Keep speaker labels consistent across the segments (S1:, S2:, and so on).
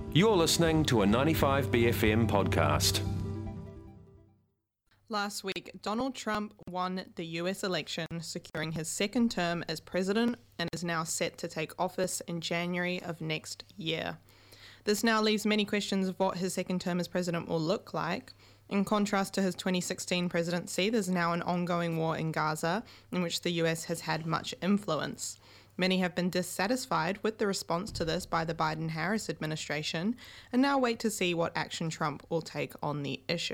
S1: You're listening to a 95BFM podcast.
S2: Last week, Donald Trump won the US election, securing his second term as president, and is now set to take office in January of next year. This now leaves many questions of what his second term as president will look like. In contrast to his 2016 presidency, there's now an ongoing war in Gaza, in which the US has had much influence. Many have been dissatisfied with the response to this by the Biden-Harris administration, and now wait to see what action Trump will take on the issue.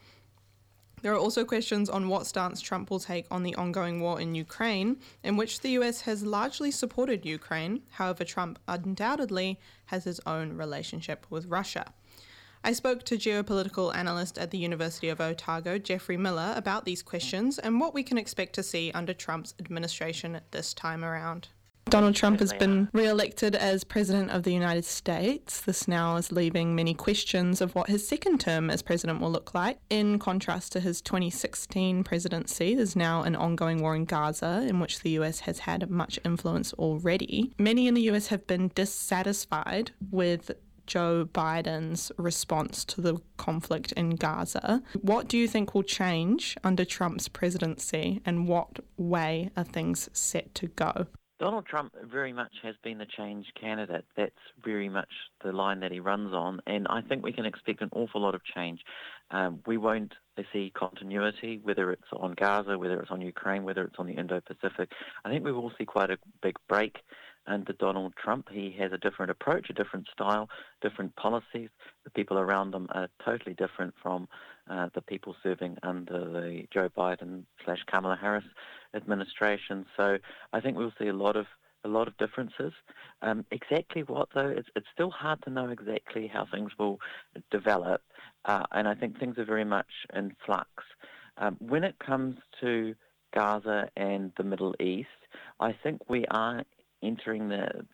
S2: There are also questions on what stance Trump will take on the ongoing war in Ukraine, in which the US has largely supported Ukraine. However, Trump undoubtedly has his own relationship with Russia. I spoke to geopolitical analyst at the University of Otago, Jeffrey Miller, about these questions and what we can expect to see under Trump's administration this time around. Donald Trump has been re-elected as President of the United States. This now is leaving many questions of what his second term as president will look like. In contrast to his 2016 presidency, there's now an ongoing war in Gaza, in which the US has had much influence already. Many in the US have been dissatisfied with Joe Biden's response to the conflict in Gaza. What do you think will change under Trump's presidency, and what way are things set to go?
S3: Donald Trump very much has been the change candidate. That's very much the line that he runs on, and I think we can expect an awful lot of change. We won't see continuity, whether it's on Gaza, whether it's on Ukraine, whether it's on the Indo-Pacific. I think we will see quite a big break under Donald Trump. He has a different approach, a different style, different policies. The people around him are totally different from the people serving under the Joe Biden/Kamala Harris administration. So I think we'll see a lot of differences. Exactly what, though, it's still hard to know exactly how things will develop, and I think things are very much in flux. When it comes to Gaza and the Middle East, I think we are entering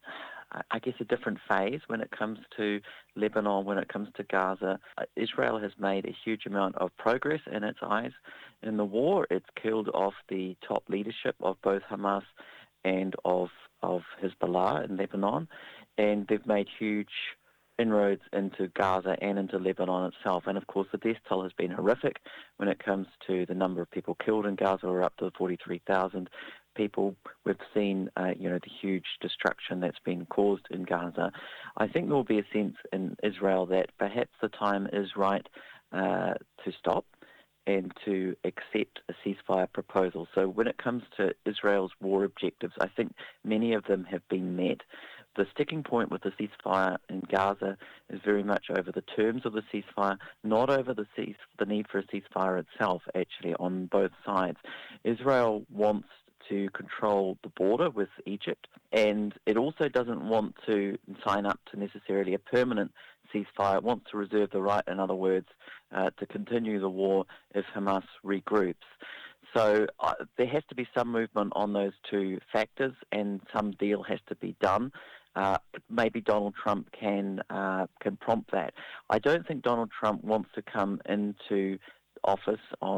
S3: a different phase when it comes to Lebanon, when it comes to Gaza. Israel has made a huge amount of progress in its eyes in the war. It's killed off the top leadership of both Hamas and of Hezbollah in Lebanon, and they've made huge inroads into Gaza and into Lebanon itself. And of course the death toll has been horrific when it comes to the number of people killed in Gaza. We're up to 43,000 people. We've seen the huge destruction that's been caused in Gaza. I think there will be a sense in Israel that perhaps the time is right to stop and to accept a ceasefire proposal. So when it comes to Israel's war objectives, I think many of them have been met. The sticking point with the ceasefire in Gaza is very much over the terms of the ceasefire, not over the need for a ceasefire itself, actually, on both sides. Israel wants to control the border with Egypt, and it also doesn't want to sign up to necessarily a permanent ceasefire. It wants to reserve the right, in other words, to continue the war if Hamas regroups. So there has to be some movement on those two factors, and some deal has to be done. Maybe Donald Trump can prompt that. I don't think Donald Trump wants to come into office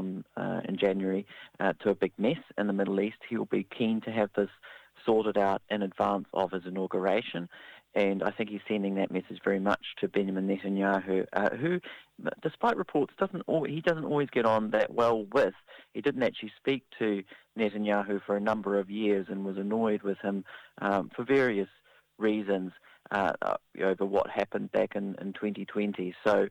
S3: in January to a big mess in the Middle East. He will be keen to have this sorted out in advance of his inauguration, and I think he's sending that message very much to Benjamin Netanyahu, who, despite reports, he doesn't always get on that well with. He didn't actually speak to Netanyahu for a number of years and was annoyed with him for various reasons over what happened back in 2020. So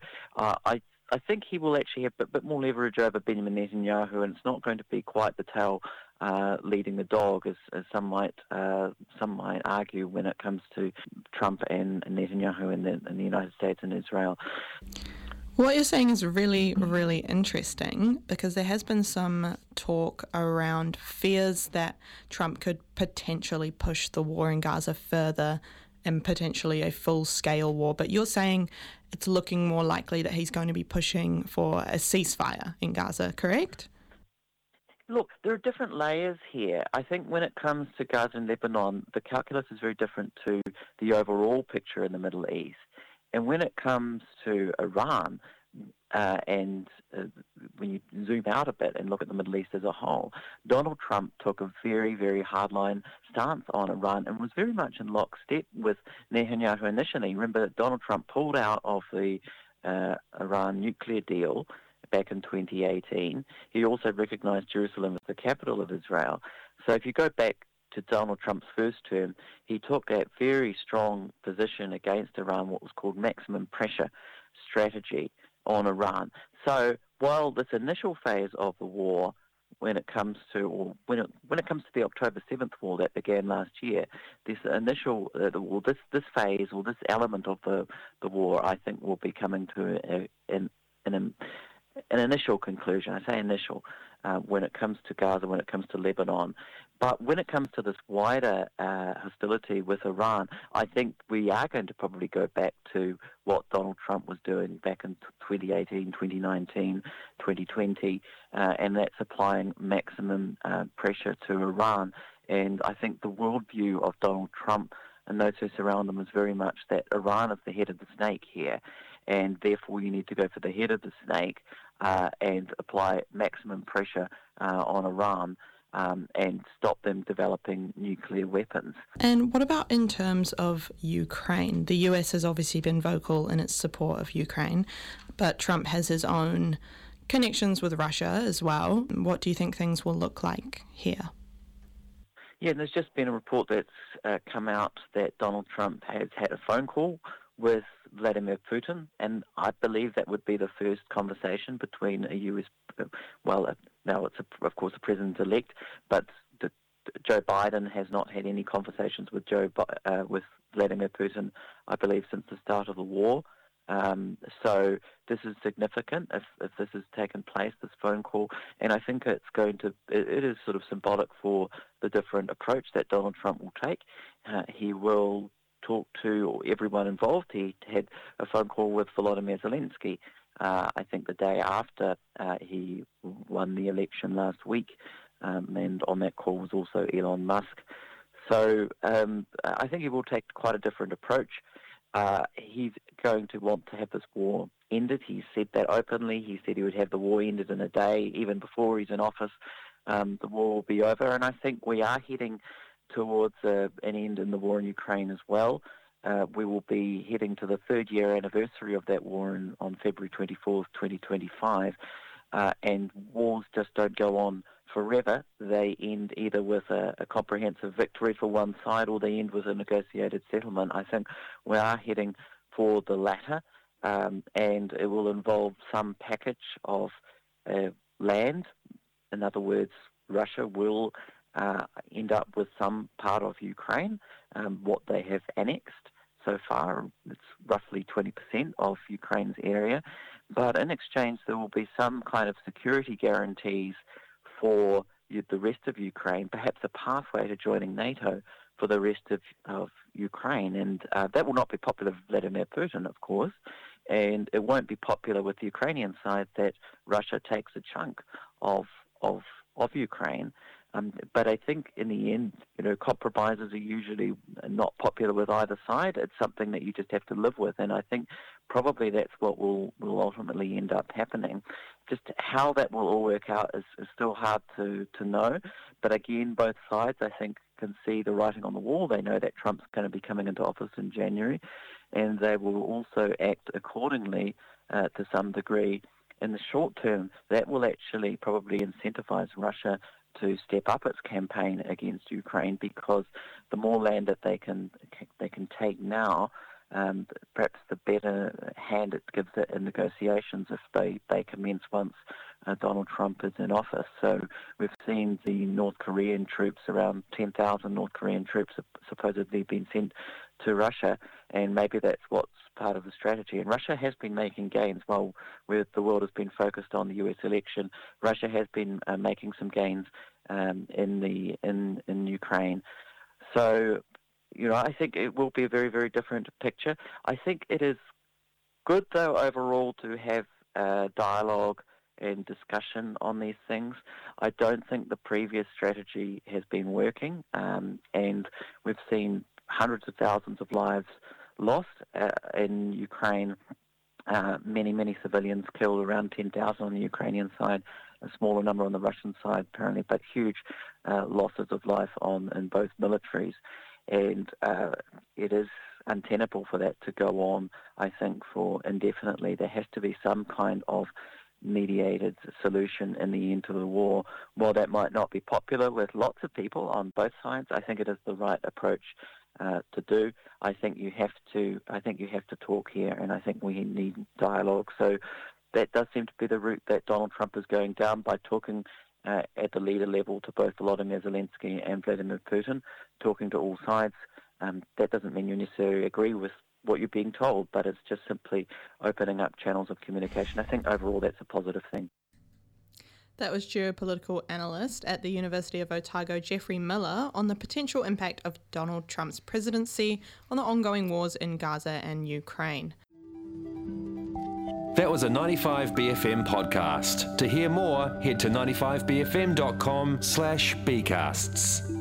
S3: I think he will actually have a bit more leverage over Benjamin Netanyahu, and it's not going to be quite the tail leading the dog, as some might argue when it comes to Trump and Netanyahu in the United States and Israel.
S2: What you're saying is really, really interesting, because there has been some talk around fears that Trump could potentially push the war in Gaza further and potentially a full-scale war. But you're saying it's looking more likely that he's going to be pushing for a ceasefire in Gaza, correct?
S3: Look, there are different layers here. I think when it comes to Gaza and Lebanon, the calculus is very different to the overall picture in the Middle East. And when it comes to Iran, and when you zoom out a bit and look at the Middle East as a whole, Donald Trump took a very, very hardline stance on Iran and was very much in lockstep with Netanyahu initially. Remember, Donald Trump pulled out of the Iran nuclear deal back in 2018. He also recognised Jerusalem as the capital of Israel. So if you go back to Donald Trump's first term, he took that very strong position against Iran, what was called maximum pressure strategy on Iran. So while this initial phase of the war, when it comes to the October 7th war that began last year, this initial this phase or this element of the war, I think, will be coming to an initial conclusion. I say initial when it comes to Gaza, when it comes to Lebanon. But when it comes to this wider hostility with Iran, I think we are going to probably go back to what Donald Trump was doing back in 2018, 2019, 2020, and that's applying maximum pressure to Iran. And I think the worldview of Donald Trump and those who surround him is very much that Iran is the head of the snake here, and therefore you need to go for the head of the snake and apply maximum pressure on Iran and stop them developing nuclear weapons.
S2: And what about in terms of Ukraine? The US has obviously been vocal in its support of Ukraine, but Trump has his own connections with Russia as well. What do you think things will look like here?
S3: Yeah, there's just been a report that's come out that Donald Trump has had a phone call with Vladimir Putin, and I believe that would be the first conversation between a US, now it's of course a president-elect, but Joe Biden has not had any conversations with with Vladimir Putin, I believe, since the start of the war. So this is significant if this has taken place, this phone call, and I think it is sort of symbolic for the different approach that Donald Trump will take. He will talk to everyone involved. He had a phone call with Volodymyr Zelensky, I think the day after he won the election last week, and on that call was also Elon Musk. So I think he will take quite a different approach. He's going to want to have this war ended. He said that openly. He said he would have the war ended in a day, even before he's in office. The war will be over, and I think we are heading towards an end in the war in Ukraine as well. We will be heading to the third-year anniversary of that war on February 24th, 2025, and wars just don't go on forever. They end either with a comprehensive victory for one side or they end with a negotiated settlement. I think we are heading for the latter, and it will involve some package of land. In other words, Russia will end up with some part of Ukraine, what they have annexed so far. It's roughly 20% of Ukraine's area. But in exchange, there will be some kind of security guarantees for the rest of Ukraine, perhaps a pathway to joining NATO for the rest of Ukraine. And that will not be popular with Vladimir Putin, of course, and it won't be popular with the Ukrainian side that Russia takes a chunk of Ukraine. But I think in the end, compromises are usually not popular with either side. It's something that you just have to live with, and I think probably that's what will ultimately end up happening. Just how that will all work out is still hard to know. But again, both sides, I think, can see the writing on the wall. They know that Trump's going to be coming into office in January, and they will also act accordingly to some degree. In the short term, that will actually probably incentivize Russia to step up its campaign against Ukraine, because the more land that they can take now, perhaps the better hand it gives it in negotiations if they commence once Donald Trump is in office. So we've seen the North Korean troops, around 10,000 North Korean troops have supposedly been sent to Russia, and maybe that's what's part of the strategy. And Russia has been making gains while the world has been focused on the US election. Russia has been making some gains in Ukraine. So, I think it will be a very, very different picture. I think it is good, though, overall to have dialogue and discussion on these things. I don't think the previous strategy has been working, and we've seen hundreds of thousands of lives lost in Ukraine many civilians killed, around 10,000 on the Ukrainian side, a smaller number on the Russian side apparently, but huge losses of life in both militaries. And it is untenable for that to go on, I think, for indefinitely. There has to be some kind of mediated solution in the end to the war. While that might not be popular with lots of people on both sides, I think it is the right approach to do. I think you have to talk here, and I think we need dialogue. So that does seem to be the route that Donald Trump is going down, by talking at the leader level to both Volodymyr Zelensky and Vladimir Putin, talking to all sides. That doesn't mean you necessarily agree with what you're being told, but it's just simply opening up channels of communication. I think overall that's a positive thing.
S2: That was geopolitical analyst at the University of Otago, Jeffrey Miller, on the potential impact of Donald Trump's presidency on the ongoing wars in Gaza and Ukraine.
S1: That was a 95BFM podcast. To hear more, head to 95bfm.com/bcasts.